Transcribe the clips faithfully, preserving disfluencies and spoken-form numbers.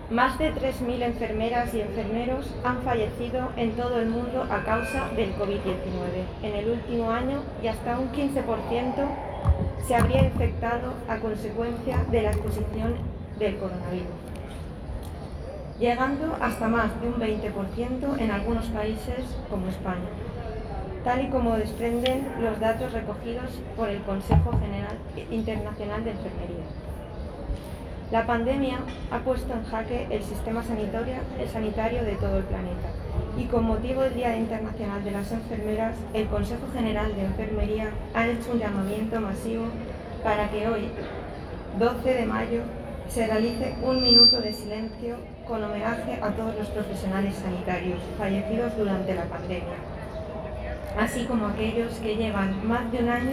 Más de tres mil enfermeras y enfermeros han fallecido en todo el mundo a causa del COVID diecinueve en el último año y hasta un quince por ciento se habría infectado a consecuencia de la exposición del coronavirus, llegando hasta más de un veinte por ciento en algunos países como España, tal y como desprenden los datos recogidos por el Consejo General Internacional de Enfermería. La pandemia ha puesto en jaque el sistema sanitario, el sanitario de todo el planeta y con motivo del Día Internacional de las Enfermeras, el Consejo General de Enfermería ha hecho un llamamiento masivo para que hoy, doce de mayo, se realice un minuto de silencio con homenaje a todos los profesionales sanitarios fallecidos durante la pandemia, así como aquellos que llevan más de un año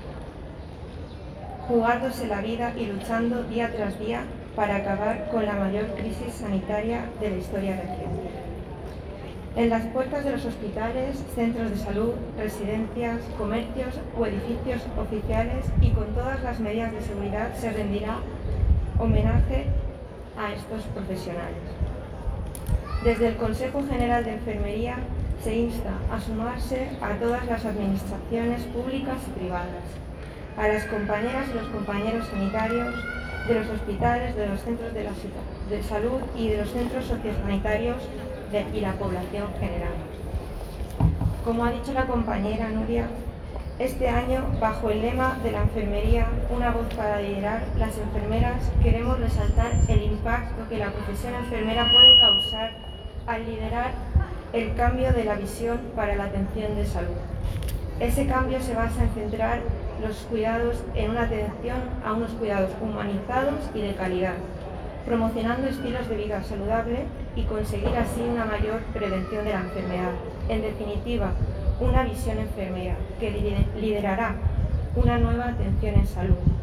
jugándose la vida y luchando día tras día para acabar con la mayor crisis sanitaria de la historia reciente. En las puertas de los hospitales, centros de salud, residencias, comercios o edificios oficiales y con todas las medidas de seguridad se rendirá homenaje a estos profesionales. Desde el Consejo General de Enfermería se insta a sumarse a todas las administraciones públicas y privadas, a las compañeras y los compañeros sanitarios de los hospitales, de los centros de, la, de salud y de los centros sociosanitarios de, y la población general. Como ha dicho la compañera Nuria, este año, bajo el lema de la enfermería, una voz para liderar, las enfermeras queremos resaltar el impacto que la profesión enfermera puede causar al liderar el cambio de la visión para la atención de salud. Ese cambio se basa en centrar los cuidados en una atención a unos cuidados humanizados y de calidad, promocionando estilos de vida saludable y conseguir así una mayor prevención de la enfermedad. En definitiva, una visión enfermera que liderará una nueva atención en salud.